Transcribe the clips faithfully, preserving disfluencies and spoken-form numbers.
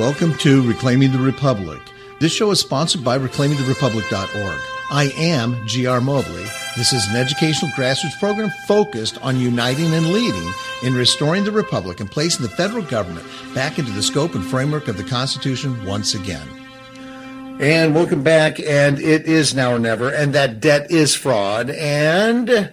Welcome to Reclaiming the Republic. This show is sponsored by reclaiming the republic dot org. I am G R Mobley. This is an educational grassroots program focused on uniting and leading in restoring the republic and placing the federal government back into the scope and framework of the Constitution once again. And welcome back, and it is now or never, and that debt is fraud, and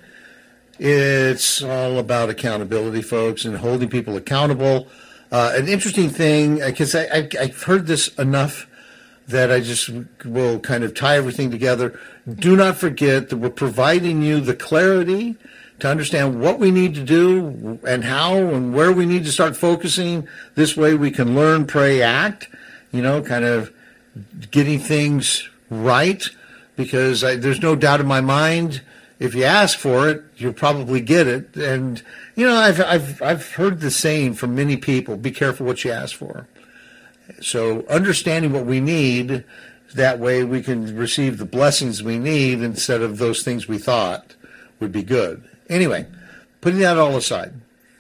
it's all about accountability, folks, and holding people accountable. Uh, an interesting thing, because I, I, I've heard this enough that I just will kind of tie everything together. Do not forget that we're providing you the clarity to understand what we need to do and how and where we need to start focusing. This way we can learn, pray, act, you know, kind of getting things right, because I, there's no doubt in my mind, if you ask for it, you'll probably get it. And, you know, I've, I've, I've heard the saying from many people, be careful what you ask for. So understanding what we need, that way we can receive the blessings we need instead of those things we thought would be good. Anyway, putting that all aside,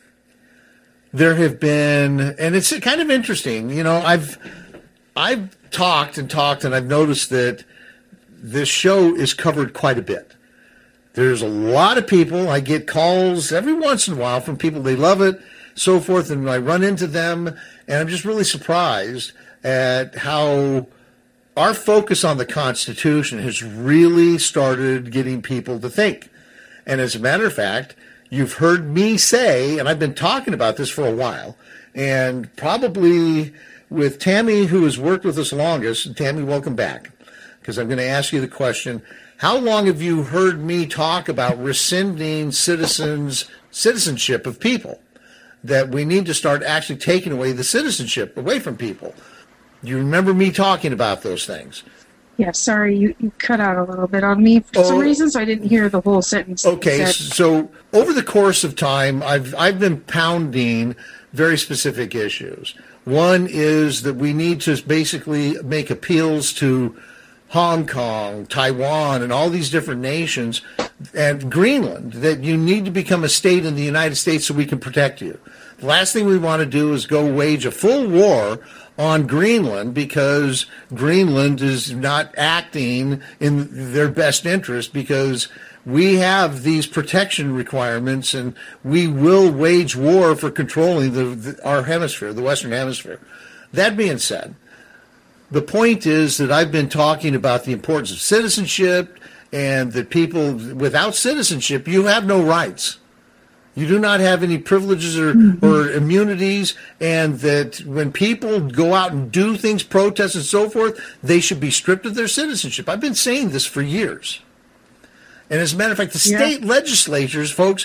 there have been, and it's kind of interesting, you know, I've, I've talked and talked, and I've noticed that this show is covered quite a bit. There's a lot of people. I get calls every once in a while from people. They love it, so forth, and I run into them, and I'm just really surprised at how our focus on the Constitution has really started getting people to think. And as a matter of fact, you've heard me say, and I've been talking about this for a while, and probably with Tammy, who has worked with us longest. Tammy, welcome back, because I'm going to ask you the question, how long have you heard me talk about rescinding citizens, citizenship of people? That we need to start actually taking away the citizenship away from people. You remember me talking about those things? Yeah, sorry, you, you cut out a little bit on me for oh, some reason, so I didn't hear the whole sentence. Okay, so over the course of time, I've I've been pounding very specific issues. One is that we need to basically make appeals to Hong Kong, Taiwan, and all these different nations, and Greenland, that you need to become a state in the United States so we can protect you. The last thing we want to do is go wage a full war on Greenland because Greenland is not acting in their best interest, because we have these protection requirements and we will wage war for controlling the, the, our hemisphere, the Western Hemisphere. That being said, the point is that I've been talking about the importance of citizenship, and that people without citizenship, you have no rights. You do not have any privileges or, mm-hmm. or immunities, and that when people go out and do things, protest and so forth, they should be stripped of their citizenship. I've been saying this for years. And as a matter of fact, the state yeah. legislatures, folks,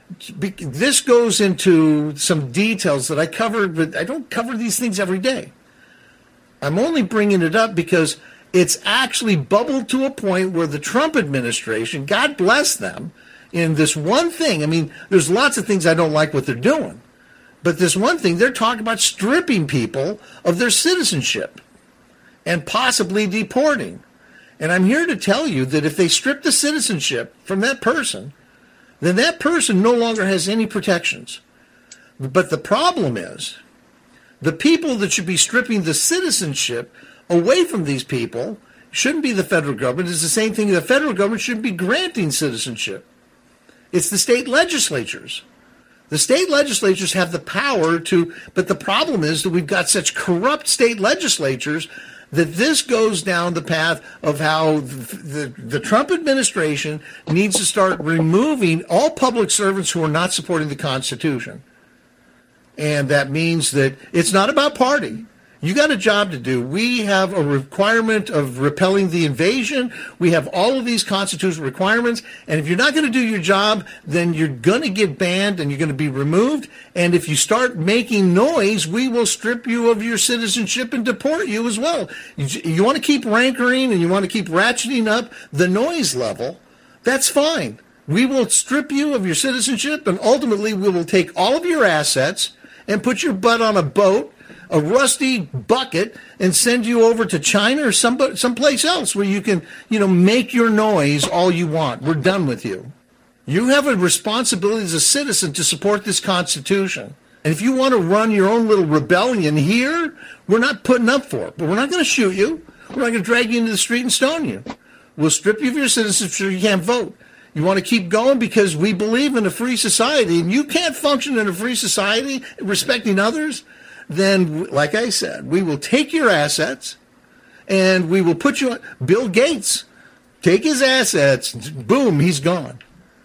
this goes into some details that I covered, but I don't cover these things every day. I'm only bringing it up because it's actually bubbled to a point where the Trump administration, God bless them, in this one thing, I mean, there's lots of things I don't like what they're doing, but this one thing, they're talking about stripping people of their citizenship and possibly deporting. And I'm here to tell you that if they strip the citizenship from that person, then that person no longer has any protections. But the problem is, the people that should be stripping the citizenship away from these people shouldn't be the federal government. It's the same thing. The federal government shouldn't be granting citizenship. It's the state legislatures. The state legislatures have the power to, but the problem is that we've got such corrupt state legislatures that this goes down the path of how the, the, the Trump administration needs to start removing all public servants who are not supporting the Constitution. And that means that it's not about party. You got a job to do. We have a requirement of repelling the invasion. We have all of these constitutional requirements. And if you're not going to do your job, then you're going to get banned and you're going to be removed. And if you start making noise, we will strip you of your citizenship and deport you as well. You, you want to keep rankering and you want to keep ratcheting up the noise level, that's fine. We will strip you of your citizenship, and ultimately we will take all of your assets and put your butt on a boat, a rusty bucket, and send you over to China or some someplace else where you can, you know, make your noise all you want. We're done with you. You have a responsibility as a citizen to support this Constitution. And if you want to run your own little rebellion here, we're not putting up for it. But we're not going to shoot you. We're not going to drag you into the street and stone you. We'll strip you of your citizenship so you can't vote. You want to keep going because we believe in a free society, and you can't function in a free society respecting others, then, like I said, we will take your assets and we will put you on. Bill Gates, take his assets, boom, he's gone.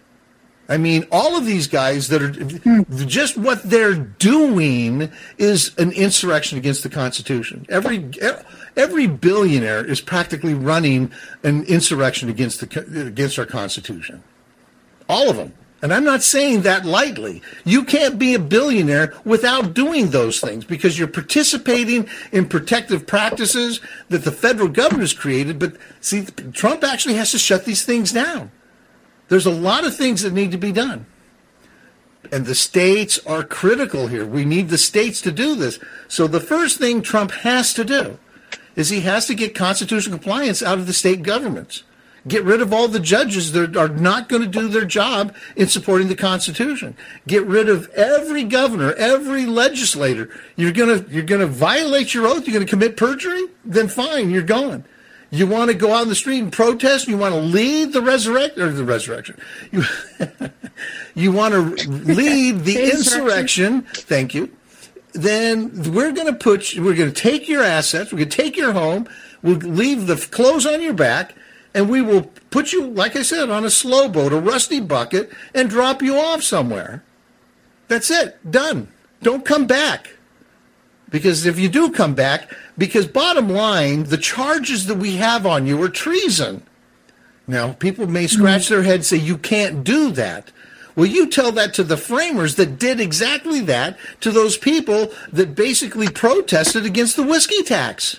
I mean, all of these guys that are just what they're doing is an insurrection against the Constitution. Every every billionaire is practically running an insurrection against the against our Constitution. All of them. And I'm not saying that lightly. You can't be a billionaire without doing those things because you're participating in protective practices that the federal government has created. But see, Trump actually has to shut these things down. There's a lot of things that need to be done. And the states are critical here. We need the states to do this. So the first thing Trump has to do is he has to get constitutional compliance out of the state governments. Get rid of all the judges that are not going to do their job in supporting the Constitution. Get rid of every governor, every legislator. You're going to you're going to violate your oath? You're going to commit perjury? Then fine, you're gone. You want to go out in the street and protest? You want to lead the resurrection or the resurrection? You, you want to lead the insurrection? Thank you. Then we're going to put. We're going to take your assets. We're going to take your home. We'll leave the clothes on your back, and we will put you, like I said, on a slow boat, a rusty bucket, and drop you off somewhere. That's it. Done. Don't come back. Because if you do come back, because bottom line, the charges that we have on you are treason. Now, people may scratch their head and say, you can't do that. Well, you tell that to the framers that did exactly that to those people that basically protested against the whiskey tax.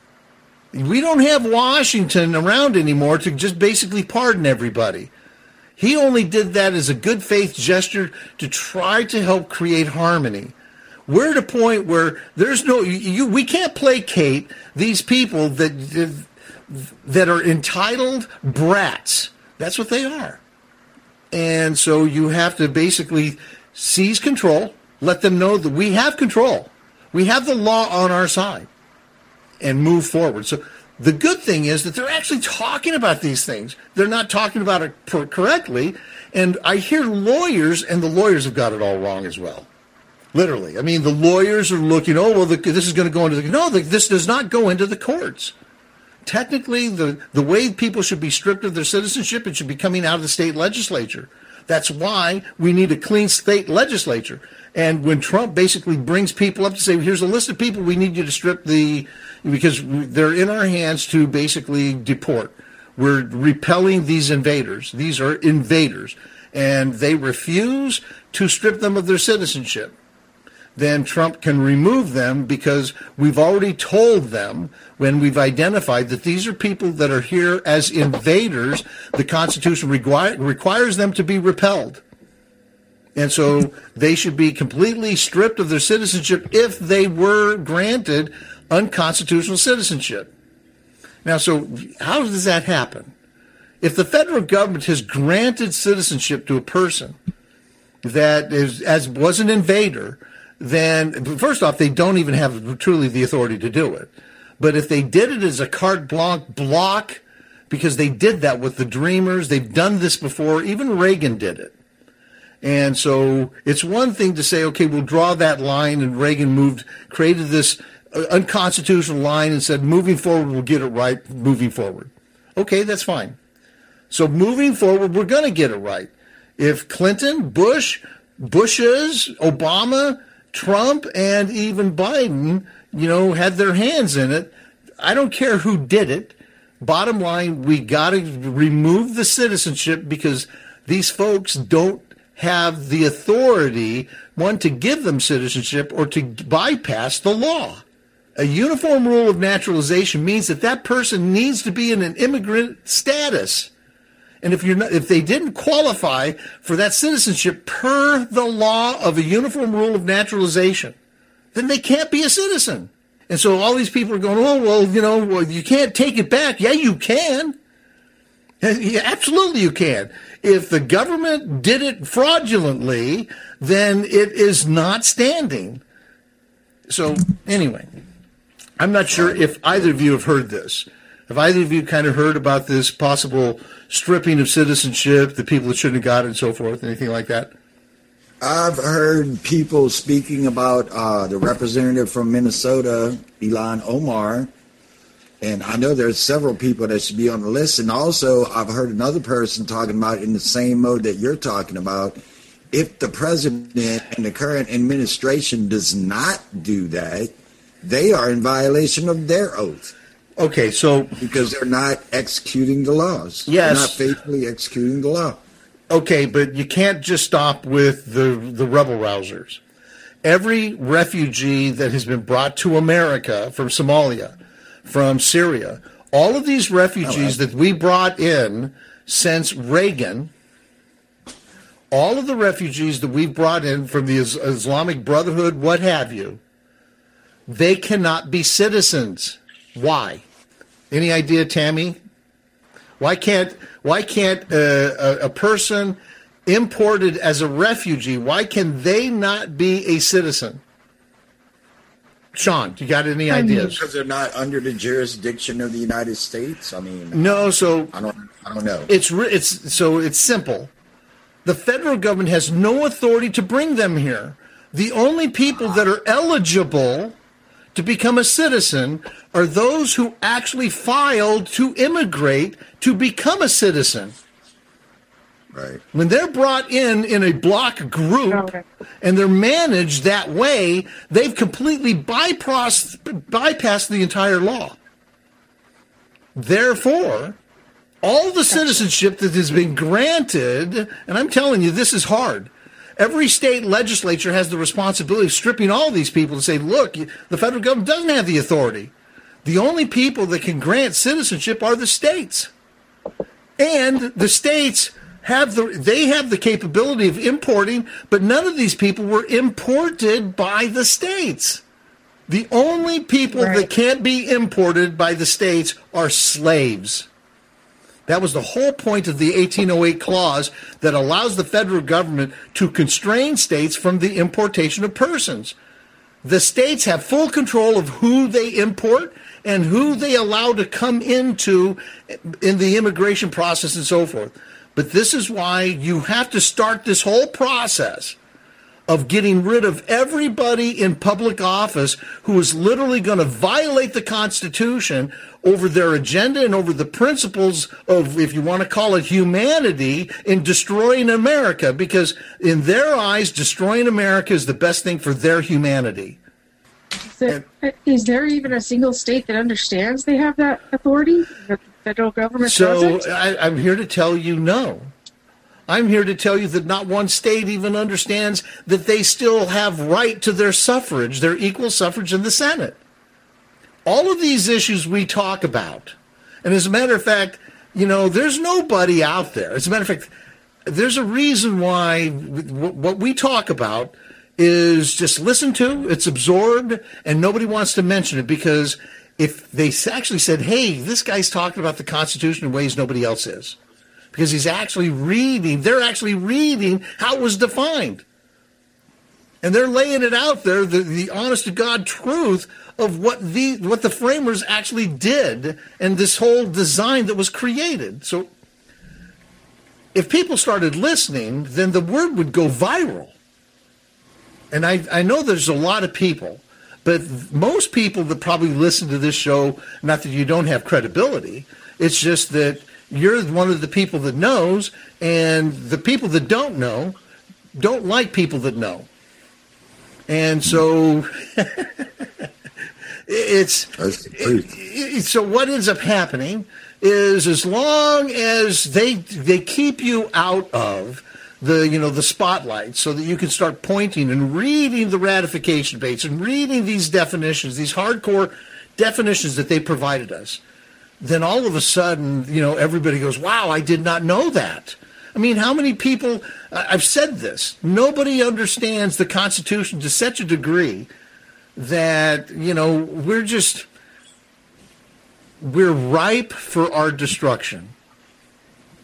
We don't have Washington around anymore to just basically pardon everybody. He only did that as a good faith gesture to try to help create harmony. We're at a point where there's no, you, we can't placate these people that that are entitled brats. That's what they are. And so you have to basically seize control, let them know that we have control. We have the law on our side and move forward. So the good thing is that they're actually talking about these things. They're not talking about it correctly. And I hear lawyers, and the lawyers have got it all wrong as well. Literally. I mean, the lawyers are looking, oh, well, the, this is going to go into the... No, the, this does not go into the courts. Technically, the, the way people should be stripped of their citizenship, it should be coming out of the state legislature. That's why we need a clean state legislature. And when Trump basically brings people up to say, here's a list of people we need you to strip the... Because they're in our hands to basically deport. We're repelling these invaders. These are invaders. And they refuse to strip them of their citizenship. Then Trump can remove them because we've already told them when we've identified that these are people that are here as invaders, the Constitution require, requires them to be repelled. And so they should be completely stripped of their citizenship if they were granted unconstitutional citizenship. Now, so how does that happen? If the federal government has granted citizenship to a person that is as was an invader, then first off, they don't even have truly the authority to do it. But if they did it as a carte blanche block, because they did that with the Dreamers, they've done this before, even Reagan did it. And so it's one thing to say, okay, we'll draw that line, and Reagan moved, created this unconstitutional line and said, moving forward, we'll get it right, moving forward. Okay, that's fine. So moving forward, we're going to get it right. If Clinton, Bush, Bushes, Obama, Trump, and even Biden, you know, had their hands in it, I don't care who did it. Bottom line, we got to remove the citizenship because these folks don't have the authority, one, to give them citizenship or to bypass the law. A uniform rule of naturalization means that that person needs to be in an immigrant status. And if you're not, if they didn't qualify for that citizenship per the law of a uniform rule of naturalization, then they can't be a citizen. And so all these people are going, oh, well, you know, well, you can't take it back. Yeah, you can. Yeah, absolutely you can. If the government did it fraudulently, then it is not standing. So anyway, I'm not sure if either of you have heard this. Have either of you kind of heard about this possible stripping of citizenship, the people that shouldn't have got it and so forth, anything like that? I've heard people speaking about uh, the representative from Minnesota, Ilhan Omar, and I know there's several people that should be on the list. And also, I've heard another person talking about in the same mode that you're talking about, if the president and the current administration does not do that, they are in violation of their oath. Okay, so... Because they're not executing the laws. Yes. They're not faithfully executing the law. Okay, but you can't just stop with the, the rebel rousers. Every refugee that has been brought to America from Somalia, from Syria, all of these refugees oh, that we brought in since Reagan, all of the refugees that we've brought in from the Islamic Brotherhood, what have you, they cannot be citizens. Why? Any idea, Tammy? Why can't why can't uh, a, a person imported as a refugee, why can they not be a citizen? Sean, you got any ideas? Because they're not under the jurisdiction of the United States. I mean, no. So I don't. I don't know. It's it's so it's simple. The federal government has no authority to bring them here. The only people that are eligible to become a citizen are those who actually filed to immigrate to become a citizen. Right. When they're brought in in a block group okay. and they're managed that way, they've completely bypassed, bypassed the entire law. Therefore, all the citizenship that has been granted, and I'm telling you, this is hard. Every state legislature has the responsibility of stripping all these people to say, look, the federal government doesn't have the authority. The only people that can grant citizenship are the states. And the states have the they have the capability of importing, but none of these people were imported by the states. The only people right. that can't be imported by the states are slaves. That was the whole point of the eighteen oh eight clause that allows the federal government to constrain states from the importation of persons. The states have full control of who they import and who they allow to come into in the immigration process and so forth. But this is why you have to start this whole process of getting rid of everybody in public office who is literally going to violate the Constitution over their agenda and over the principles of, if you want to call it, humanity in destroying America, because in their eyes, destroying America is the best thing for their humanity. Is there, and, is there even a single state that understands they have that authority? The federal government so doesn't? I, I'm here to tell you no. I'm here to tell you that not one state even understands that they still have right to their suffrage, their equal suffrage in the Senate. All of these issues we talk about, and as a matter of fact, you know, there's nobody out there. As a matter of fact, there's a reason why what we talk about is just listened to, it's absorbed, and nobody wants to mention it, because if they actually said, hey, this guy's talking about the Constitution in ways nobody else is, because he's actually reading, they're actually reading how it was defined. And they're laying it out there, the, the honest-to-God truth of what the what the framers actually did and this whole design that was created. So if people started listening, then the word would go viral. And I, I know there's a lot of people, but most people that probably listen to this show, not that you don't have credibility, it's just that you're one of the people that knows, and the people that don't know don't like people that know. And so it's it, it, so what ends up happening is, as long as they they keep you out of the you know the spotlight, so that you can start pointing and reading the ratification dates and reading these definitions, these hardcore definitions that they provided us, then all of a sudden, you know, everybody goes, wow, I did not know that. I mean, how many people, I've said this, nobody understands the Constitution to such a degree that, you know, we're just, we're ripe for our destruction.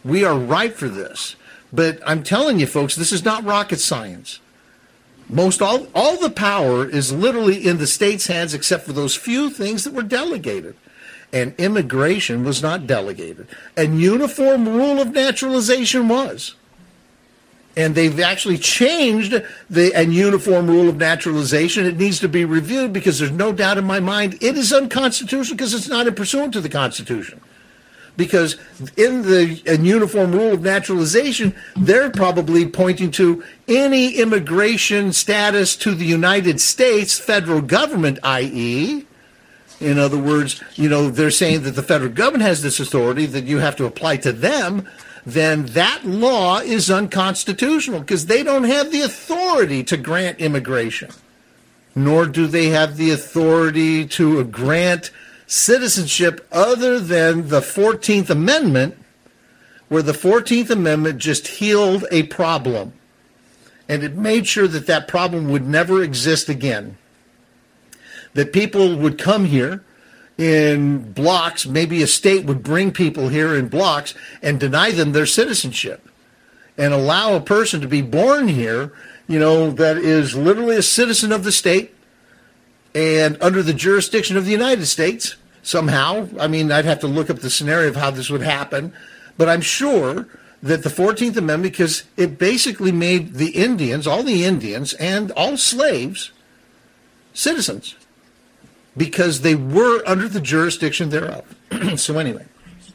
We are ripe for this. But I'm telling you, folks, this is not rocket science. Most all, all the power is literally in the state's hands except for those few things that were delegated. And immigration was not delegated. And uniform rule of naturalization was. And they've actually changed the and uniform rule of naturalization. It needs to be reviewed because there's no doubt in my mind it is unconstitutional because it's not in pursuant to the Constitution. Because in the in uniform rule of naturalization, they're probably pointing to any immigration status to the United States federal government, that is, in other words, you know, they're saying that the federal government has this authority that you have to apply to them, then that law is unconstitutional because they don't have the authority to grant immigration, nor do they have the authority to grant citizenship other than the fourteenth Amendment, where the fourteenth Amendment just healed a problem. And it made sure that that problem would never exist again. That people would come here in blocks, maybe a state would bring people here in blocks and deny them their citizenship and allow a person to be born here, you know, that is literally a citizen of the state and under the jurisdiction of the United States somehow. I mean, I'd have to look up the scenario of how this would happen, but I'm sure that the fourteenth Amendment, because it basically made the Indians, all the Indians, and all slaves, citizens, because they were under the jurisdiction thereof. So anyway,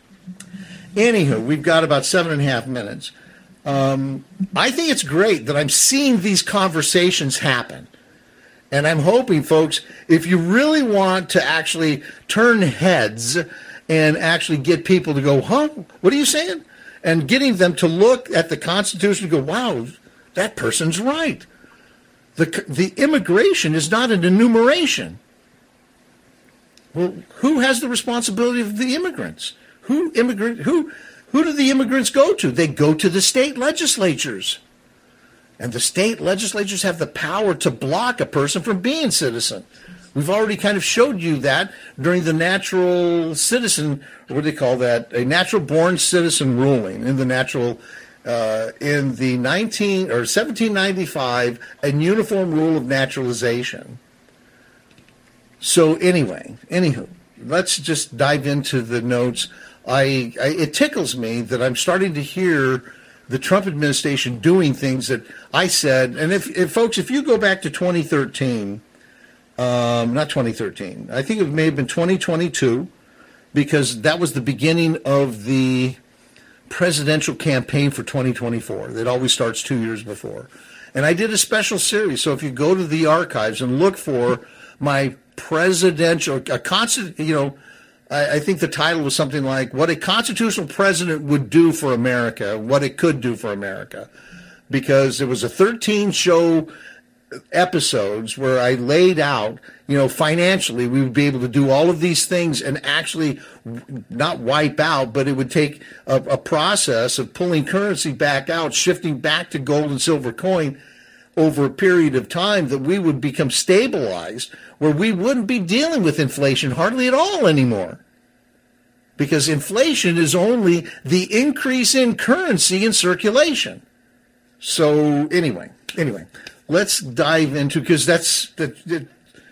anywho, we've got about seven and a half minutes. Um, I think it's great that I'm seeing these conversations happen. And I'm hoping, folks, if you really want to actually turn heads and actually get people to go, huh, what are you saying? And getting them to look at the Constitution and go, wow, that person's right. The, the immigration is not an enumeration. Well, who has the responsibility of the immigrants? Who immigrant? Who, who do the immigrants go to? They go to the state legislatures. And the state legislatures have the power to block a person from being a citizen. We've already kind of showed you that during the natural citizen, what do they call that? A natural born citizen ruling in the natural, uh, in the nineteen or seventeen ninety-five, a uniform rule of naturalization. So anyway, anywho, let's just dive into the notes. I, I it tickles me that I'm starting to hear the Trump administration doing things that I said, and if, if folks, if you go back to twenty thirteen, um, not twenty thirteen, I think it may have been twenty twenty-two, because that was the beginning of the presidential campaign for twenty twenty-four. It always starts two years before. And I did a special series, so if you go to the archives and look for my presidential, a constant, you know, I think the title was something like what a constitutional president would do for America, what it could do for America, because it was a thirteen show episodes where I laid out, you know, financially we would be able to do all of these things and actually not wipe out, but it would take a, a process of pulling currency back out, shifting back to gold and silver coin over a period of time, that we would become stabilized where we wouldn't be dealing with inflation hardly at all anymore. Because inflation is only the increase in currency in circulation. So anyway, anyway, let's dive into, because that's, that, that,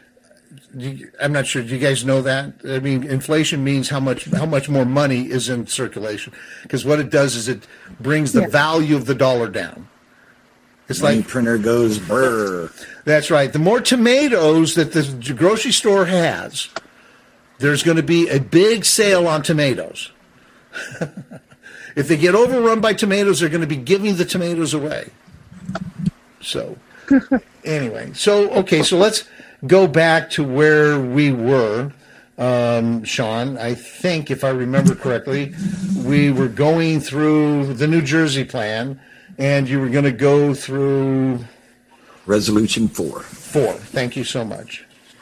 I'm not sure, do you guys know that? I mean, inflation means how much how much more money is in circulation. Because what it does is it brings the yeah. value of the dollar down. It's Money like printer goes brr. That's right. The more tomatoes that the grocery store has, there's going to be a big sale on tomatoes. If they get overrun by tomatoes, they're going to be giving the tomatoes away. So, anyway, so okay, so let's go back to where we were, um, Sean. I think, if I remember correctly, we were going through the New Jersey plan. And you were going to go through Resolution four. Four. Thank you so much.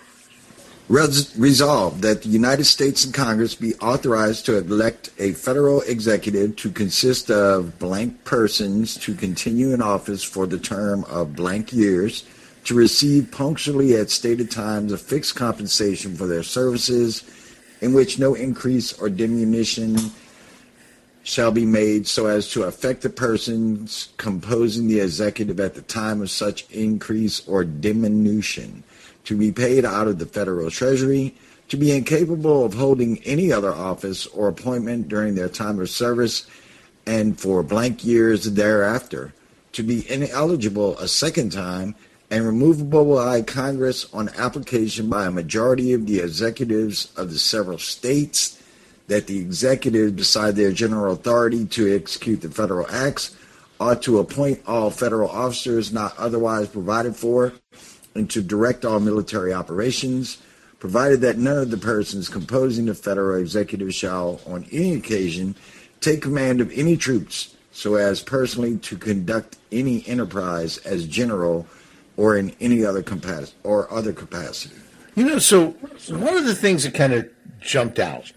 Res- resolved that the United States and Congress be authorized to elect a federal executive to consist of blank persons to continue in office for the term of blank years, to receive punctually at stated times a fixed compensation for their services, in which no increase or diminution shall be made so as to affect the persons composing the executive at the time of such increase or diminution, to be paid out of the federal treasury, to be incapable of holding any other office or appointment during their time of service and for blank years thereafter, to be ineligible a second time and removable by Congress on application by a majority of the executives of the several states, that the executive, beside their general authority to execute the federal acts, ought to appoint all federal officers not otherwise provided for, and to direct all military operations, provided that none of the persons composing the federal executive shall, on any occasion, take command of any troops so as personally to conduct any enterprise as general or in any other capacity or other capacity. You know, so one of the things that kind of jumped out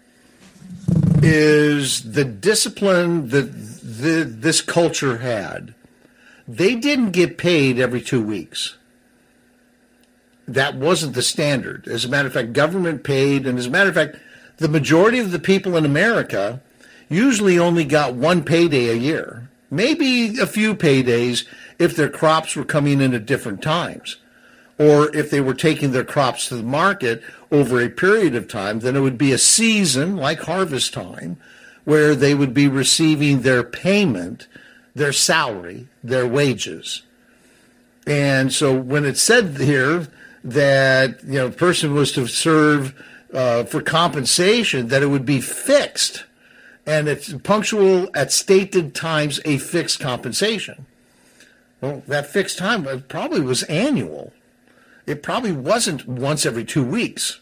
is the discipline that the, this culture had. They didn't get paid every two weeks. That wasn't the standard. As a matter of fact, government paid, and as a matter of fact, the majority of the people in America usually only got one payday a year, maybe a few paydays if their crops were coming in at different times, or if they were taking their crops to the market over a period of time. Then it would be a season like harvest time where they would be receiving their payment, their salary, their wages. And so when it said here that, you know, a person was to serve uh, for compensation, that it would be fixed, and it's punctual at stated times, a fixed compensation. Well, that fixed time probably was annual. It probably wasn't once every two weeks.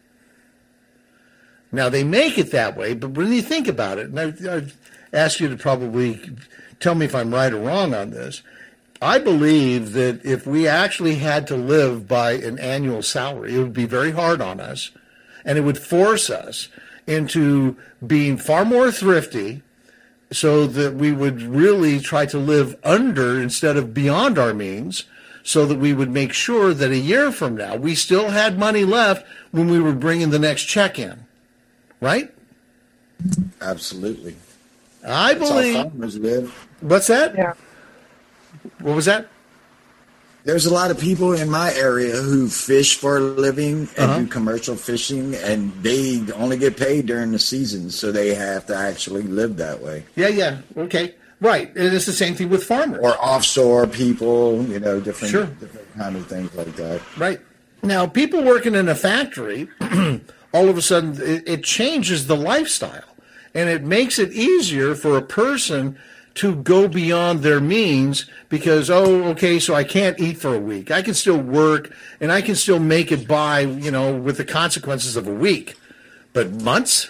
Now, they make it that way, but when you think about it, and I, I've asked you to probably tell me if I'm right or wrong on this, I believe that if we actually had to live by an annual salary, it would be very hard on us, and it would force us into being far more thrifty, so that we would really try to live under instead of beyond our means, so that we would make sure that a year from now we still had money left when we were bringing the next check in. Right? Absolutely. I That's believe. how farmers live. What's that? Yeah. What was that? There's a lot of people in my area who fish for a living and Uh-huh. do commercial fishing, and they only get paid during the season, so they have to actually live that way. Yeah, yeah. Okay. Right. And it's the same thing with farmers. Or offshore people, you know, different, Sure. different kind of things like that. Right. Now, people working in a factory, all of a sudden, it, it changes the lifestyle. And it makes it easier for a person to go beyond their means because, oh, okay, so I can't eat for a week. I can still work, and I can still make it by, you know, with the consequences of a week. But months?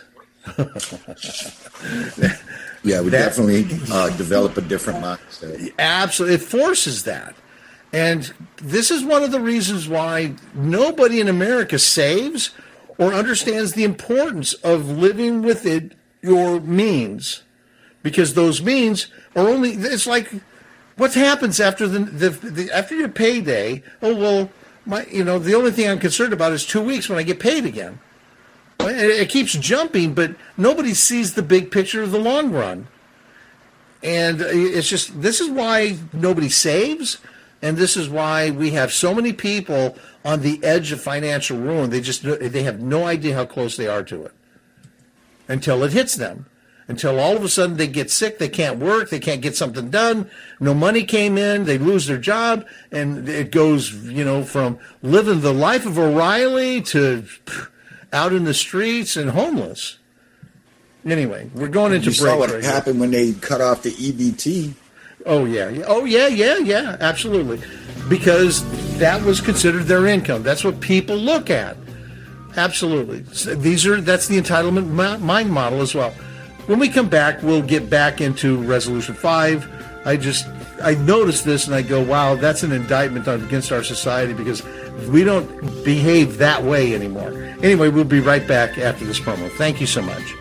Yeah, we That- definitely uh, develop a different mindset. Absolutely. It forces that. And this is one of the reasons why nobody in America saves or understands the importance of living within your means. Because those means are only, it's like, what happens after the, the, the after your payday? Oh, well, my, you know, the only thing I'm concerned about is two weeks when I get paid again. It, it keeps jumping, but nobody sees the big picture of the long run. And it's just, this is why nobody saves, and this is why we have so many people on the edge of financial ruin. They just, they have no idea how close they are to it until it hits them. Until all of a sudden they get sick, they can't work, they can't get something done, no money came in, they lose their job, and it goes, you know, from living the life of O'Reilly to out in the streets and homeless. Anyway, we're going into You break. saw what right here. happened when they cut off the E B T. Oh, yeah. yeah. Oh, yeah, yeah, yeah, absolutely. Because that was considered their income. That's what people look at. Absolutely. So these are, that's the entitlement mi- mind model as well. When we come back, we'll get back into Resolution five. I just, I noticed this and I go, wow, that's an indictment against our society because we don't behave that way anymore. Anyway, we'll be right back after this promo. Thank you so much.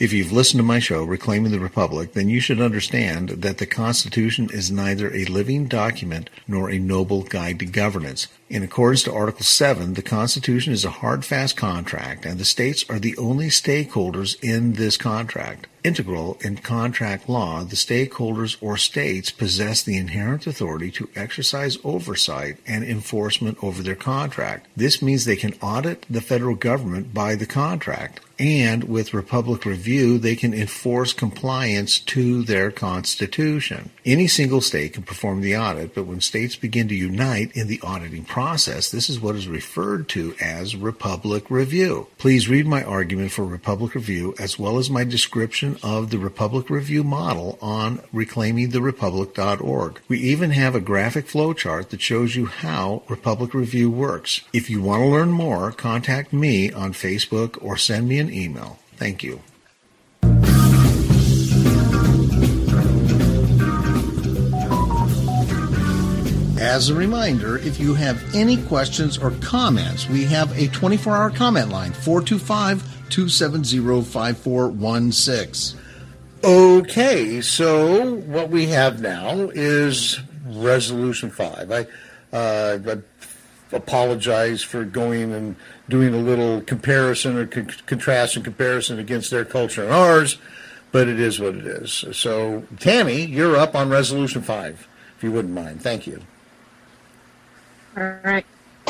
If you've listened to my show, Reclaiming the Republic, then you should understand that the Constitution is neither a living document nor a noble guide to governance. In accordance to Article seven, the Constitution is a hard, fast contract, and the states are the only stakeholders in this contract. Integral in contract law, the stakeholders or states possess the inherent authority to exercise oversight and enforcement over their contract. This means they can audit the federal government by the contract, and with Republic Review, they can enforce compliance to their Constitution. Any single state can perform the audit, but when states begin to unite in the auditing process, this is what is referred to as Republic Review. Please read my argument for Republic Review as well as my description of the Republic Review model on reclaiming the republic dot org. We even have a graphic flowchart that shows you how Republic Review works. If you want to learn more, contact me on Facebook or send me an email. Thank you. As a reminder, if you have any questions or comments, we have a twenty-four hour comment line, four two five, two seven zero, five four one six. Okay, so what we have now is Resolution five. I, uh, I apologize for going and doing a little comparison or con- contrast and comparison against their culture and ours, but it is what it is. So, Tammy, you're up on Resolution five, if you wouldn't mind. Thank you. All right.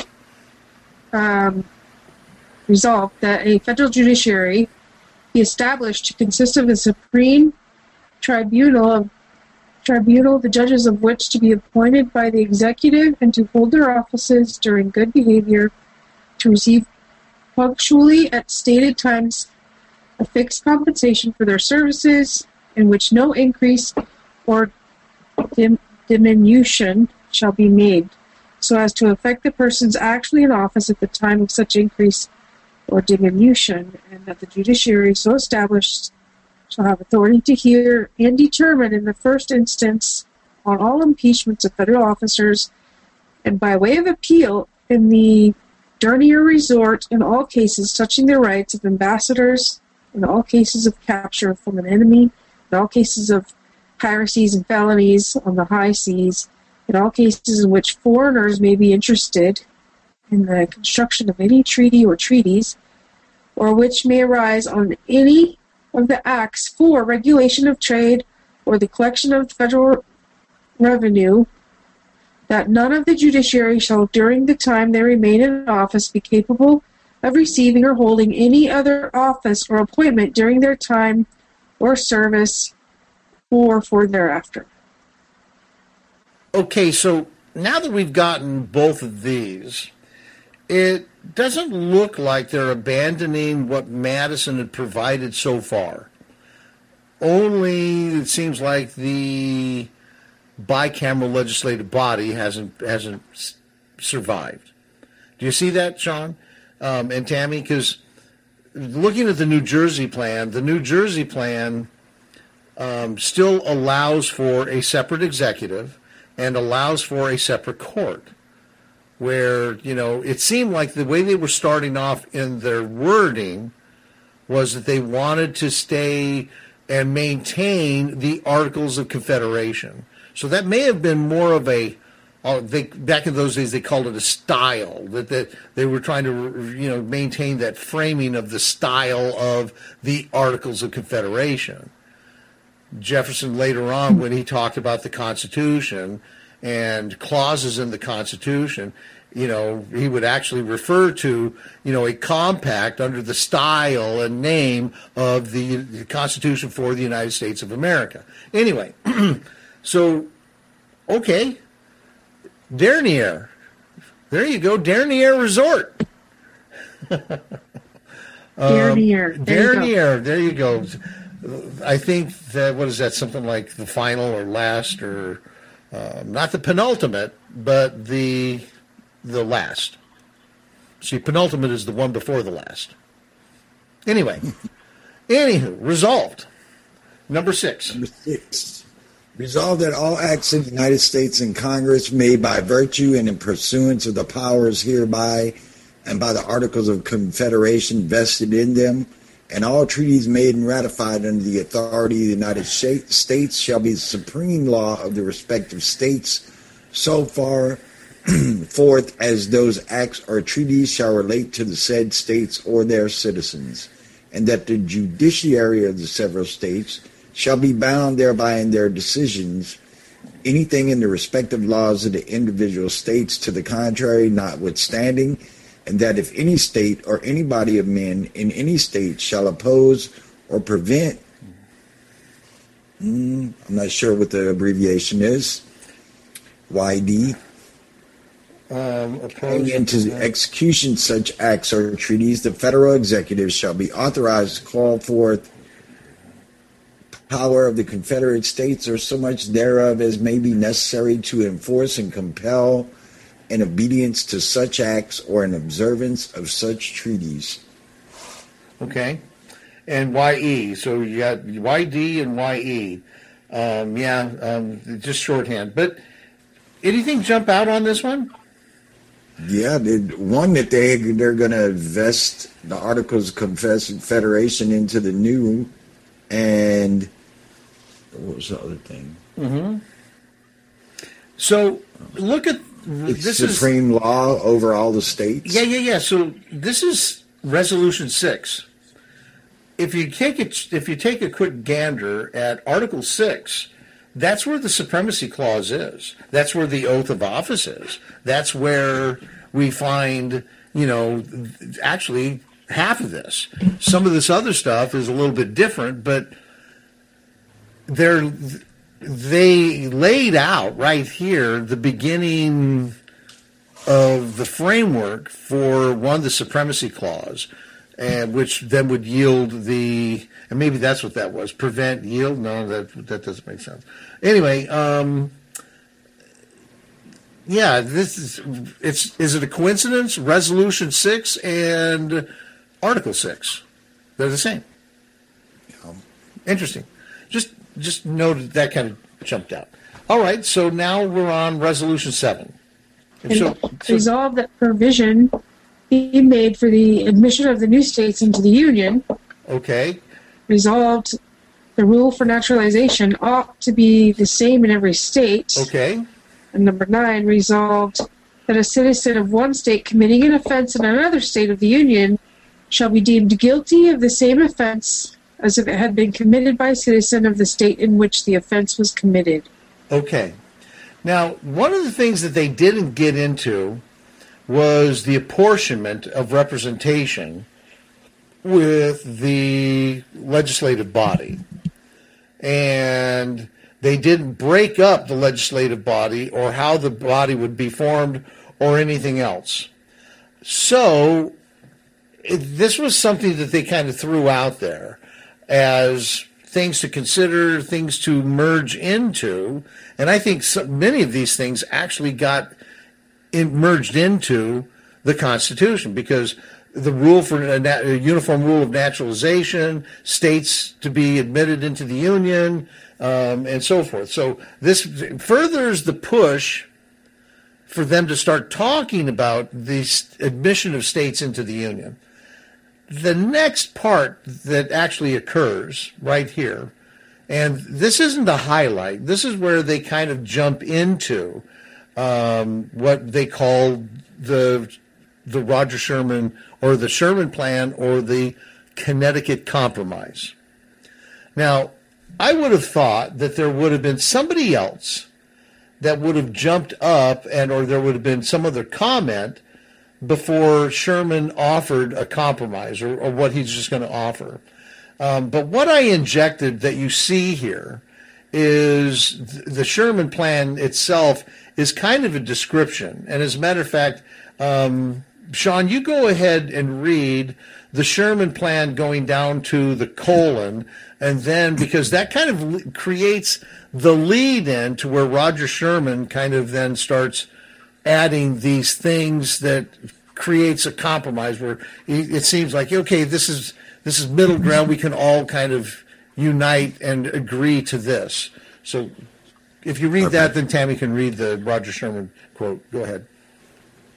Um, resolved that a federal judiciary be established to consist of a supreme tribunal of tribunal, the judges of which to be appointed by the executive and to hold their offices during good behavior, to receive punctually at stated times a fixed compensation for their services, in which no increase or dim- diminution shall be made, so as to affect the persons actually in office at the time of such increase or diminution, and that the judiciary so established shall have authority to hear and determine in the first instance on all impeachments of federal officers, and by way of appeal in the dernier resort in all cases touching the rights of ambassadors, in all cases of capture from an enemy, in all cases of piracies and felonies on the high seas, in all cases in which foreigners may be interested in the construction of any treaty or treaties, or which may arise on any of the acts for regulation of trade or the collection of federal revenue, that none of the judiciary shall during the time they remain in office be capable of receiving or holding any other office or appointment during their time or service or for thereafter. Okay, so now that we've gotten both of these, it doesn't look like they're abandoning what Madison had provided so far. Only it seems like the bicameral legislative body hasn't hasn't survived. Do you see that, Sean um, and Tammy? Because looking at the New Jersey plan, the New Jersey plan um, still allows for a separate executive and allows for a separate court, where, you know, it seemed like the way they were starting off in their wording was that they wanted to stay and maintain the Articles of Confederation. So that may have been more of a, uh, they, back in those days they called it a style, that, that they were trying to, you know, maintain that framing of the style of the Articles of Confederation. Jefferson later on, when he talked about the Constitution and clauses in the Constitution, you know, he would actually refer to, you know, a compact under the style and name of the, the Constitution for the United States of America. Anyway, so, okay, Dernier. There you go, Dernier Resort. Dernier. Um, Dernier, there you go. I think that, what is that, something like the final or last, or uh, not the penultimate, but the the last. See, penultimate is the one before the last. Anyway, anywho, resolved. Number six. Number six. Resolved that all acts in the United States and Congress made by virtue and in pursuance of the powers hereby and by the Articles of Confederation vested in them, and all treaties made and ratified under the authority of the United States shall be the supreme law of the respective states, so far forth as those acts or treaties shall relate to the said states or their citizens, and that the judiciary of the several states shall be bound thereby in their decisions, anything in the respective laws of the individual states to the contrary notwithstanding, and that if any state or any body of men in any state shall oppose or prevent, mm, I'm not sure what the abbreviation is, Y D, Um, Putting into execution such acts or treaties, the federal executive shall be authorized to call forth power of the Confederate States or so much thereof as may be necessary to enforce and compel in obedience to such acts or in observance of such treaties. Okay. And Y E. So you got Y D and Y E. Um, yeah, um, just shorthand. But anything jump out on this one? Yeah, the one that they they're going to vest the Articles of Confederation into the new, and what was the other thing? Mm-hmm. So look at it's this supreme is, law over all the states. Yeah, yeah, yeah. So this is Resolution Six. If you take it, if you take a quick gander at Article Six, that's where the Supremacy Clause is. That's where the oath of office is. That's where we find, you know, actually half of this. Some of this other stuff is a little bit different, but they're, they laid out right here the beginning of the framework for, one, the Supremacy Clause, and which then would yield the, and maybe that's what that was, prevent, yield? No, that that doesn't make sense. Anyway, um, yeah, this is, it's, is it a coincidence? Resolution six and Article six, they're the same. Yeah. Interesting. Just, just noted that kind of jumped out. All right, so now we're on Resolution seven. And so, so, resolve that provision be made for the admission of the new states into the Union. Okay. Resolved the rule for naturalization ought to be the same in every state. Okay. And number nine, resolved that a citizen of one state committing an offense in another state of the Union shall be deemed guilty of the same offense as if it had been committed by a citizen of the state in which the offense was committed. Okay. Now, one of the things that they didn't get into was the apportionment of representation with the legislative body. And they didn't break up the legislative body or how the body would be formed or anything else. So it, this was something that they kind of threw out there as things to consider, things to merge into. And I think so, many of these things actually got in, merged into the Constitution, because the rule for a, nat- a uniform rule of naturalization, states to be admitted into the Union, um, and so forth. So this furthers the push for them to start talking about the admission of states into the Union. The next part that actually occurs right here, and this isn't a highlight, this is where they kind of jump into um, what they call the the Roger Sherman or the Sherman Plan or the Connecticut Compromise. Now, I would have thought that there would have been somebody else that would have jumped up, and or there would have been some other comment before Sherman offered a compromise or, or what he's just going to offer. Um, but what I injected that you see here is th- the Sherman Plan itself is kind of a description. And as a matter of fact, um, Sean, you go ahead and read the Sherman Plan going down to the colon, and then, because that kind of creates the lead in to where Roger Sherman kind of then starts adding these things that creates a compromise where it seems like, okay, this is this is middle ground. We can all kind of unite and agree to this. So if you read Okay. that, then Tammy can read the Roger Sherman quote. Go ahead.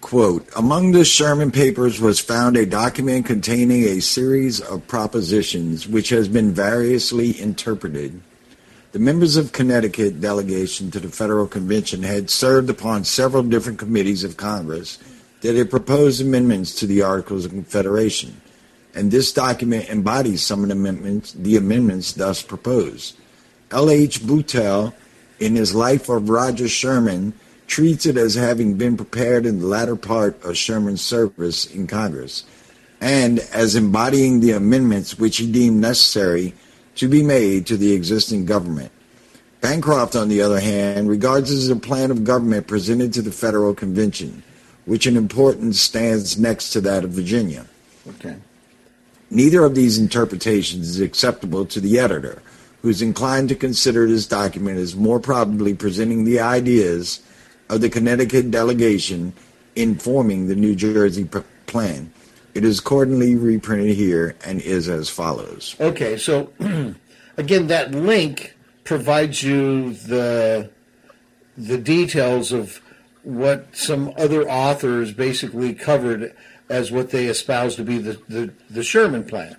Quote, among the Sherman Papers was found a document containing a series of propositions which has been variously interpreted. The members of Connecticut delegation to the Federal Convention had served upon several different committees of Congress that had proposed amendments to the Articles of Confederation, and this document embodies some of the amendments, the amendments thus proposed. L H Beutel, in his Life of Roger Sherman, treats it as having been prepared in the latter part of Sherman's service in Congress, and as embodying the amendments which he deemed necessary to be made to the existing government. Bancroft, on the other hand, regards it as a plan of government presented to the Federal Convention, which in importance stands next to that of Virginia. Okay. Neither of these interpretations is acceptable to the editor, who is inclined to consider this document as more probably presenting the ideas of the Connecticut delegation in forming the New Jersey p- plan. It is accordingly reprinted here and is as follows. Okay, so again, that link provides you the the details of what some other authors basically covered as what they espouse to be the, the, the Sherman Plan.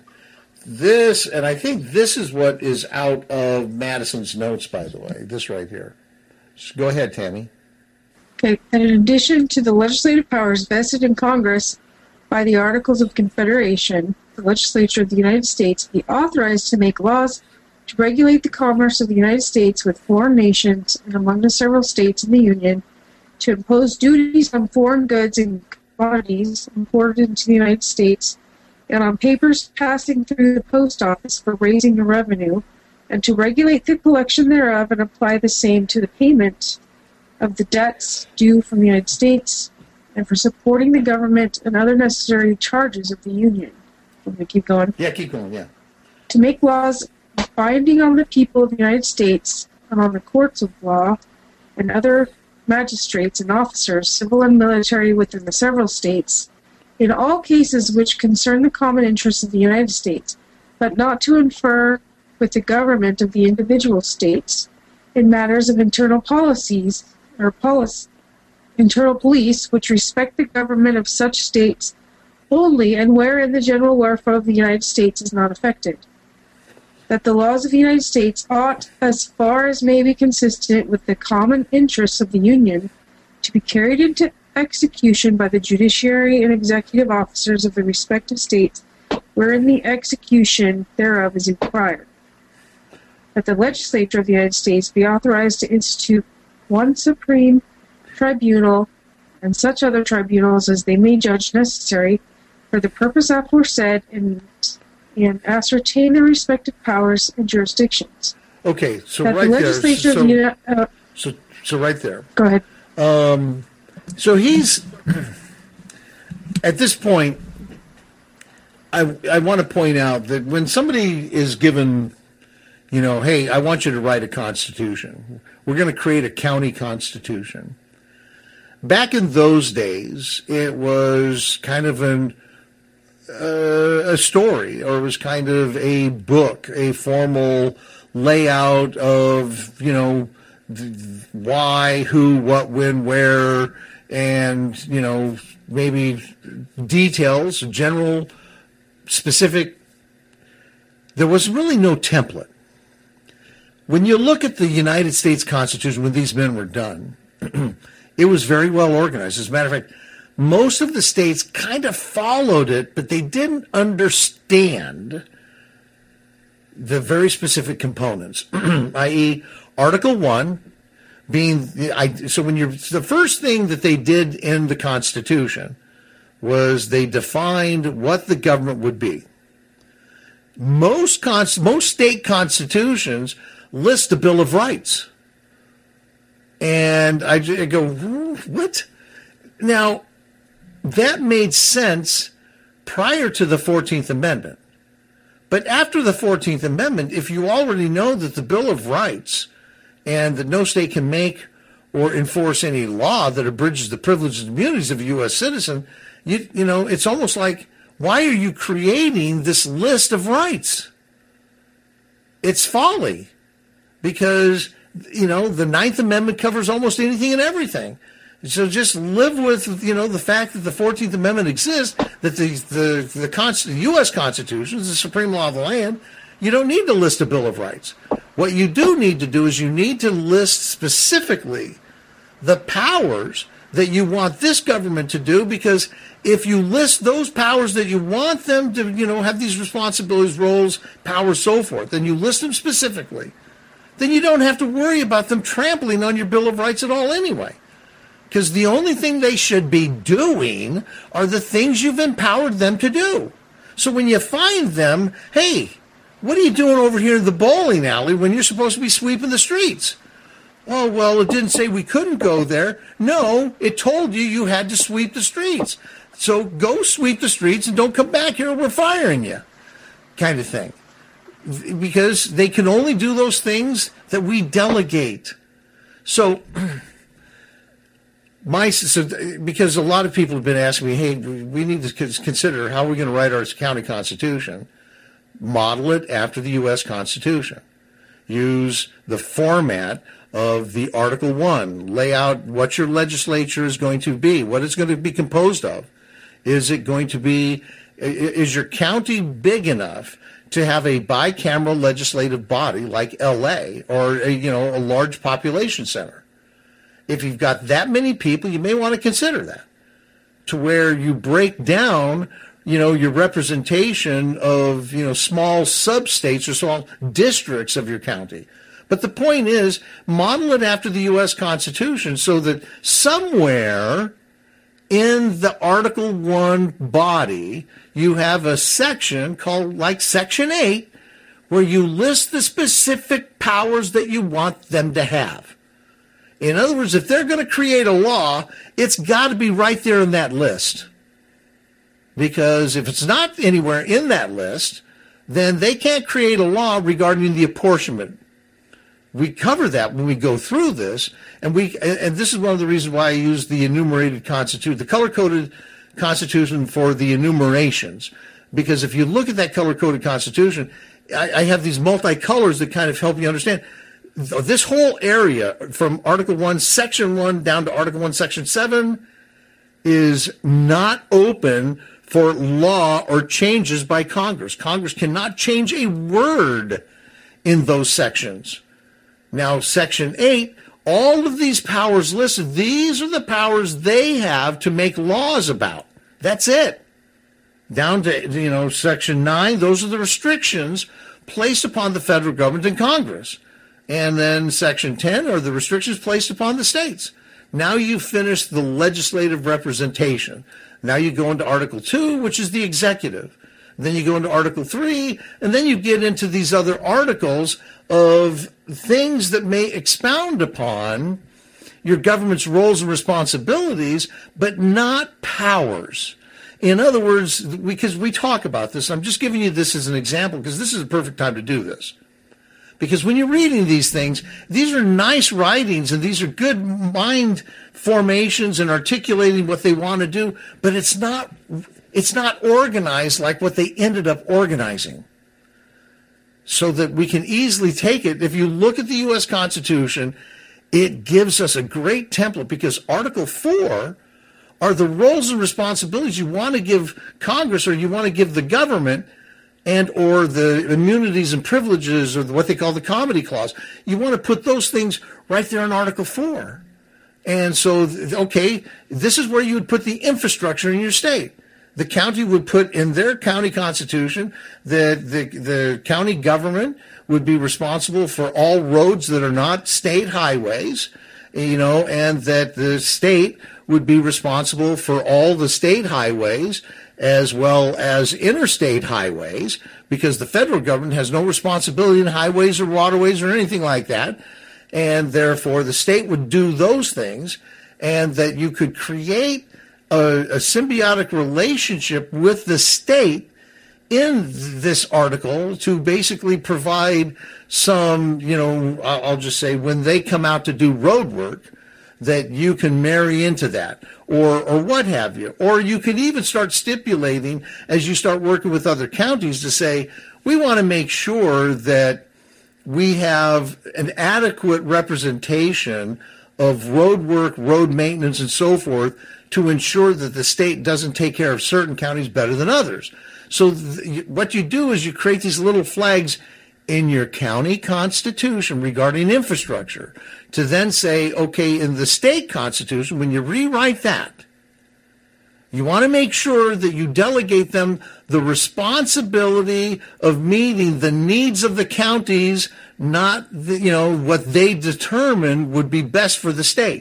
This, and I think this is what is out of Madison's notes, by the way, this right here. So go ahead, Tammy. Okay, and in addition to the legislative powers vested in Congress by the Articles of Confederation, the legislature of the United States be authorized to make laws to regulate the commerce of the United States with foreign nations and among the several states in the Union, to impose duties on foreign goods and commodities imported into the United States, and on papers passing through the post office for raising the revenue, and to regulate the collection thereof and apply the same to the payment of the debts due from the United States, and for supporting the government and other necessary charges of the Union. Let me keep going. Yeah, keep going, yeah. To make laws binding on the people of the United States and on the courts of law and other magistrates and officers, civil and military, within the several states, in all cases which concern the common interests of the United States, but not to infer with the government of the individual states in matters of internal policies or policy, internal police, which respect the government of such states only, and wherein the general welfare of the United States is not affected. That the laws of the United States ought, as far as may be consistent with the common interests of the Union, to be carried into execution by the judiciary and executive officers of the respective states wherein the execution thereof is required. That the legislature of the United States be authorized to institute one supreme tribunal and such other tribunals as they may judge necessary for the purpose aforesaid, and and ascertain their respective powers and jurisdictions. Okay, so that right the legislature there. So, of the, uh, so, so right there. Go ahead. Um, so he's, at this point, I, I want to point out that when somebody is given, you know, hey, I want you to write a constitution. We're going to create a county constitution. Back in those days, it was kind of an uh, a story, or it was kind of a book, a formal layout of, you know, why, who, what, when, where, and, you know, maybe details, general, specific. There was really no template. When you look at the United States Constitution, when these men were done, it was very well organized. As a matter of fact, most of the states kind of followed it, but they didn't understand the very specific components, that is, Article One being I, so when you're the first thing that they did in the Constitution was they defined what the government would be. Most cons, most state constitutions list a Bill of Rights, and I go, what? Now, that made sense prior to the fourteenth Amendment. But after the fourteenth Amendment, if you already know that the Bill of Rights and that no state can make or enforce any law that abridges the privileges and immunities of a U S citizen, you, you know, it's almost like, why are you creating this list of rights? It's folly, because, you know, the Ninth Amendment covers almost anything and everything. So just live with, you know, the fact that the fourteenth Amendment exists, that the the the, Const- the U S Constitution is the supreme law of the land. You don't need to list a Bill of Rights. What you do need to do is you need to list specifically the powers that you want this government to do, because if you list those powers that you want them to, you know, have these responsibilities, roles, powers, so forth, and you list them specifically, then you don't have to worry about them trampling on your Bill of Rights at all anyway. Because the only thing they should be doing are the things you've empowered them to do. So when you find them, hey, what are you doing over here in the bowling alley when you're supposed to be sweeping the streets? Oh, well, it didn't say we couldn't go there. No, it told you you had to sweep the streets. So go sweep the streets and don't come back here or we're firing you, kind of thing. Because they can only do those things that we delegate. So... My, so, because a lot of people have been asking me, hey, we need to consider how we're going to write our county constitution. Model it after the U S Constitution. Use the format of the Article one. Lay out what your legislature is going to be, what it's going to be composed of. Is it going to be, is your county big enough to have a bicameral legislative body like L A or, a, you know, a large population center? If you've got that many people, you may want to consider that, to where you break down, you know, your representation of, you know, small sub-states or small districts of your county. But the point is, model it after the U S Constitution so that somewhere in the Article one body, you have a section called, like Section eight, where you list the specific powers that you want them to have. In other words, if they're going to create a law, it's got to be right there in that list. Because if it's not anywhere in that list, then they can't create a law regarding the apportionment. We cover that when we go through this, and we and this is one of the reasons why I use the enumerated constitution, the color-coded constitution for the enumerations. Because if you look at that color-coded constitution, I, I have these multicolors that kind of help you understand. This whole area from Article one, Section one down to Article one, Section seven is not open for law or changes by Congress. Congress cannot change a word in those sections. Now, Section eight, all of these powers listed, these are the powers they have to make laws about. That's it. Down to, you know, Section nine, those are the restrictions placed upon the federal government and Congress. And then Section ten are the restrictions placed upon the states. Now you've finished the legislative representation. Now you go into Article two, which is the executive. Then you go into Article three, and then you get into these other articles of things that may expound upon your government's roles and responsibilities, but not powers. In other words, because we talk about this, I'm just giving you this as an example because this is the perfect time to do this. Because when you're reading these things, these are nice writings and these are good mind formations and articulating what they want to do, but it's not it's not organized like what they ended up organizing. So that we can easily take it. If you look at the U S Constitution, it gives us a great template because Article four are the roles and responsibilities you want to give Congress or you want to give the government and or the immunities and privileges or what they call the comedy clause. You want to put those things right there in Article four. And so, okay, this is where you would put the infrastructure in your state. The county would put in their county constitution that the, the county government would be responsible for all roads that are not state highways, you know, and that the state would be responsible for all the state highways as well as interstate highways, because the federal government has no responsibility in highways or waterways or anything like that. And therefore, the state would do those things, and that you could create a, a symbiotic relationship with the state in this article to basically provide some, you know, I'll just say when they come out to do road work, that you can marry into that, or or what have you. Or you could even start stipulating as you start working with other counties to say, we want to make sure that we have an adequate representation of road work, road maintenance, and so forth to ensure that the state doesn't take care of certain counties better than others. So th- what you do is you create these little flags in your county constitution regarding infrastructure to then say, okay, in the state constitution, when you rewrite that, you want to make sure that you delegate them the responsibility of meeting the needs of the counties, not the, you know, what they determine would be best for the state.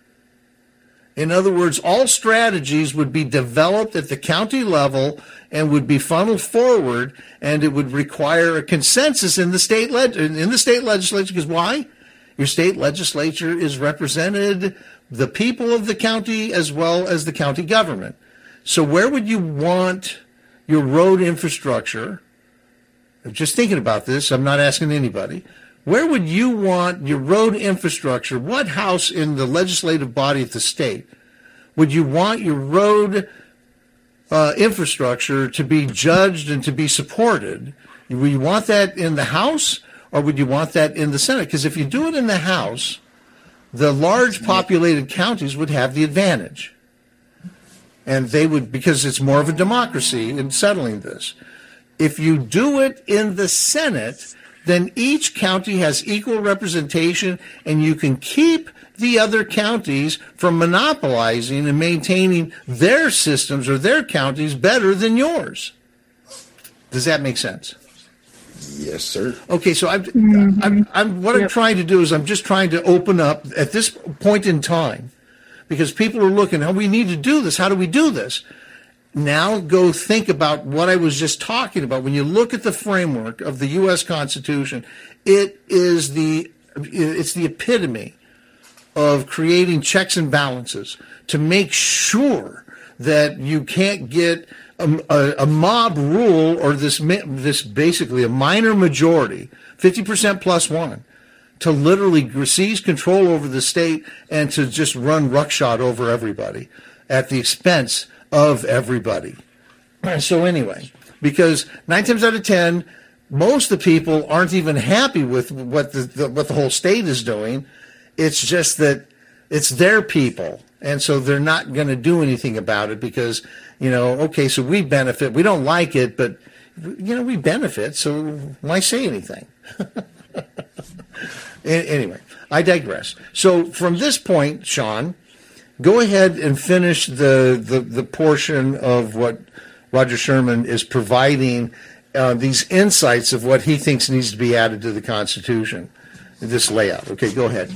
In other words, all strategies would be developed at the county level and would be funneled forward, and it would require a consensus in the state leg- in the state legislature. Because why? Your state legislature is represented the people of the county as well as the county government. So where would you want your road infrastructure? I'm just thinking about this. I'm not asking anybody. Where would you want your road infrastructure? What house in the legislative body of the state would you want your road uh, infrastructure to be judged and to be supported? Would you want that in the House, or would you want that in the Senate? Because if you do it in the House, the large populated counties would have the advantage. And they would, because it's more of a democracy in settling this. If you do it in the Senate, then each county has equal representation, and you can keep the other counties from monopolizing and maintaining their systems or their counties better than yours. Does that make sense? Yes, sir. Okay, so I'm, Mm-hmm. I'm, I'm, what Yep. I'm trying to do is I'm just trying to open up at this point in time, because people are looking, oh, we need to do this. How do we do this? Now go think about what I was just talking about. When you look at the framework of the U S Constitution, it is the it's the epitome of creating checks and balances to make sure that you can't get a, a, a mob rule or this this basically a minor majority, fifty percent plus one, to literally seize control over the state and to just run ruckshot over everybody at the expense of everybody. So anyway, because nine times out of ten, most of the people aren't even happy with what the, the what the whole state is doing. It's just that it's their people, and so they're not going to do anything about it because, you know, okay, so we benefit. We don't like it, but, you know, we benefit, so why say anything? Anyway, I digress. So from this point, Sean, go ahead and finish the, the, the portion of what Roger Sherman is providing, uh, these insights of what he thinks needs to be added to the Constitution, this layout. Okay, go ahead.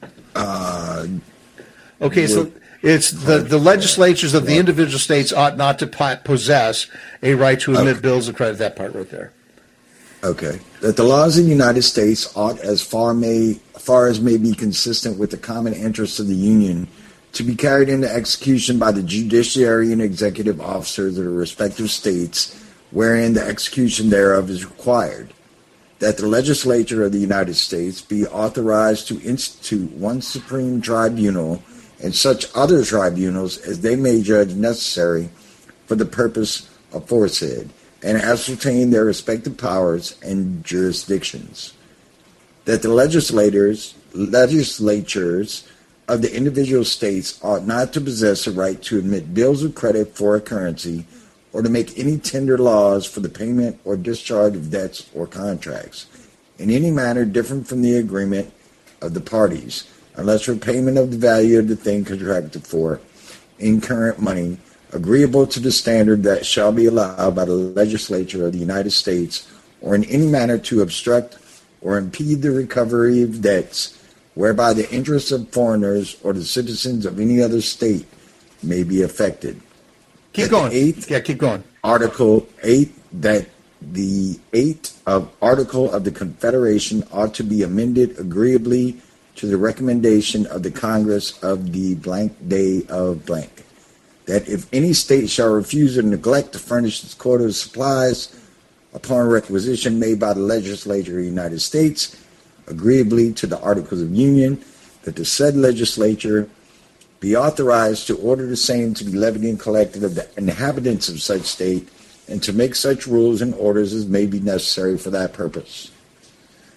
Uh, Okay, so it's the, the legislatures of the individual states ought not to po- possess a right to admit Okay. bills of credit. That part right there. Okay. That the laws of the United States ought, as far may far as may be consistent with the common interests of the Union, to be carried into execution by the judiciary and executive officers of the respective states, wherein the execution thereof is required. That the legislature of the United States be authorized to institute one supreme tribunal and such other tribunals as they may judge necessary for the purpose aforesaid, and ascertain their respective powers and jurisdictions. That the legislators, legislatures of the individual states ought not to possess a right to admit bills of credit for a currency, or to make any tender laws for the payment or discharge of debts or contracts, in any manner different from the agreement of the parties, unless repayment of the value of the thing contracted for in current money, agreeable to the standard that shall be allowed by the legislature of the United States, or in any manner to obstruct or impede the recovery of debts, whereby the interests of foreigners or the citizens of any other state may be affected. Keep That going. the eighth Yeah, keep going. Article eight, that the eighth of Article of the Confederation ought to be amended agreeably to the recommendation of the Congress of the blank day of blank. That if any state shall refuse or neglect to furnish its quota of supplies upon requisition made by the legislature of the United States, agreeably to the Articles of Union, that the said legislature be authorized to order the same to be levied and collected of the inhabitants of such state, and to make such rules and orders as may be necessary for that purpose.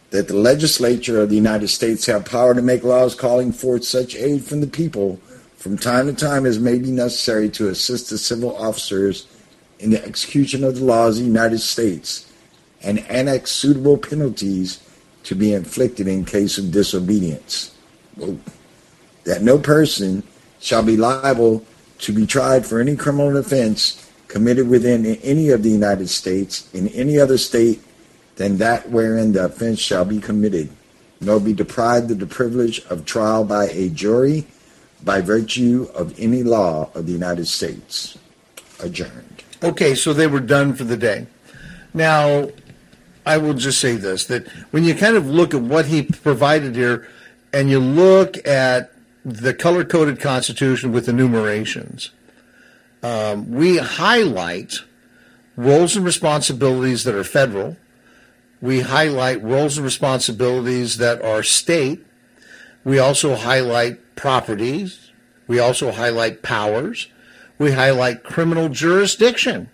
that the legislature of the United States have power to make laws calling for such aid from the people from time to time as may be necessary to assist the civil officers in the execution of the laws of the United States, and annex suitable penalties to be inflicted in case of disobedience. That no person shall be liable to be tried for any criminal offense committed within any of the United States in any other state than that wherein the offense shall be committed, nor be deprived of the privilege of trial by a jury by virtue of any law of the United States. Adjourned. Okay, so they were done for the day. Now, I will just say this, that when you kind of look at what he provided here, and you look at the color-coded Constitution with enumerations, um, we highlight roles and responsibilities that are federal. We highlight roles and responsibilities that are state. We also highlight properties. We also highlight powers. We highlight criminal jurisdiction.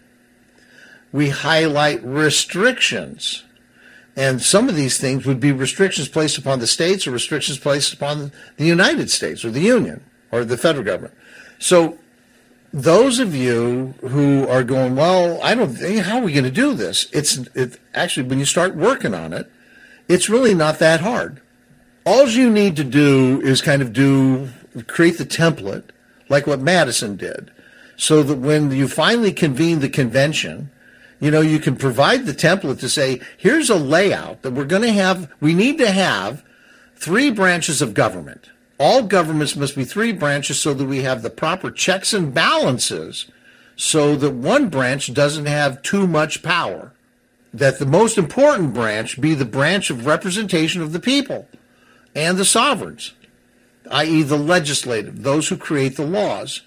We highlight restrictions. And some of these things would be restrictions placed upon the states or restrictions placed upon the United States or the Union or the federal government. So those of you who are going, well, I don't think, how are we going to do this? It's it, actually, when you start working on it, it's really not that hard. All you need to do is kind of do, create the template like what Madison did, so that when you finally convene the convention, you know, you can provide the template to say, here's a layout that we're going to have, we need to have three branches of government. All governments must be three branches so that we have the proper checks and balances so that one branch doesn't have too much power. That the most important branch be the branch of representation of the people and the sovereigns, that is the legislative, those who create the laws.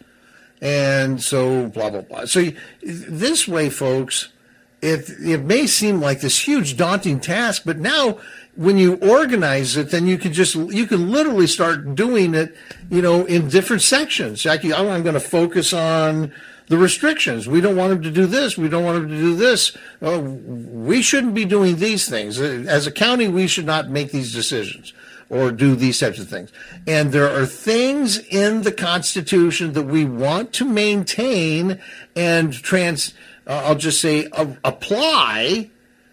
And so blah, blah, blah. So this way, folks, it, it may seem like this huge daunting task, but now when you organize it, then you can just, you can literally start doing it, you know, in different sections. Like, I'm going to focus on the restrictions. We don't want them to do this. We don't want them to do this. Oh, we shouldn't be doing these things. As a county, we should not make these decisions or do these types of things. And there are things in the Constitution that we want to maintain and trans, uh, I'll just say, uh, apply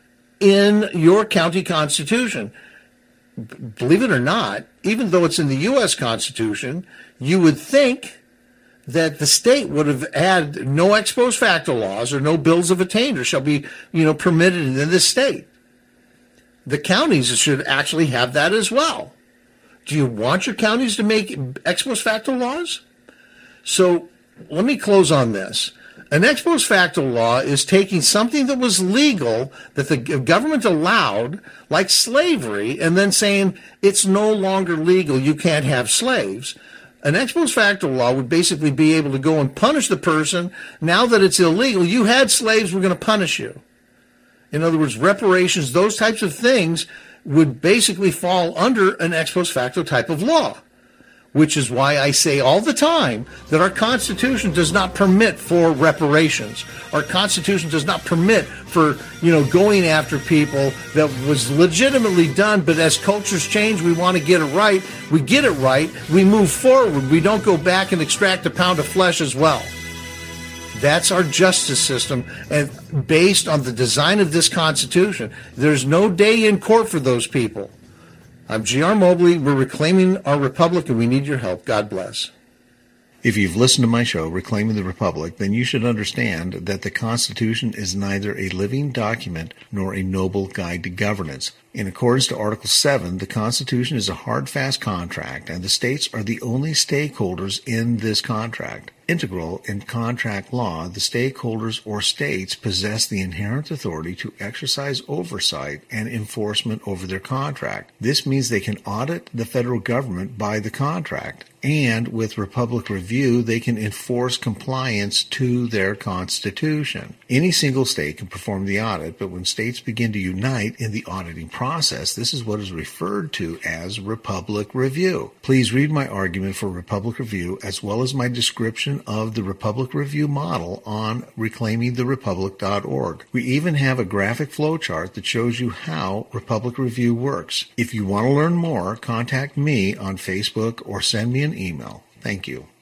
in your county constitution. B- believe it or not, even though it's in the U S Constitution, you would think that the state would have had no ex post facto laws or no bills of attainder shall be, you know, permitted in this state. The counties should actually have that as well. Do you want your counties to make ex post facto laws? So let me close on this. An ex post facto law is taking something that was legal, that the government allowed, like slavery, and then saying it's no longer legal, you can't have slaves. An ex post facto law would basically be able to go and punish the person. Now that it's illegal, you had slaves, we're going to punish you. In other words, reparations, those types of things would basically fall under an ex post facto type of law, which is why I say all the time that our Constitution does not permit for reparations. Our Constitution does not permit for, you know, going after people that was legitimately done, but as cultures change, we want to get it right. We get it right. We move forward. We don't go back and extract a pound of flesh as well. That's our justice system, and based on the design of this Constitution, there's no day in court for those people. I'm G R Mobley. We're reclaiming our republic, and we need your help. God bless. If you've listened to my show, Reclaiming the Republic, then you should understand that the Constitution is neither a living document nor a noble guide to governance. In accordance to Article seven, the Constitution is a hard, fast contract, and the states are the only stakeholders in this contract. Integral in contract law, the stakeholders or states possess the inherent authority to exercise oversight and enforcement over their contract. This means they can audit the federal government by the contract, and with Republic Review, they can enforce compliance to their Constitution. Any single state can perform the audit, but when states begin to unite in the auditing process, process, this is what is referred to as Republic Review. Please read my argument for Republic Review as well as my description of the Republic Review model on reclaiming the republic dot org. We even have a graphic flowchart that shows you how Republic Review works. If you want to learn more, contact me on Facebook or send me an email. Thank you.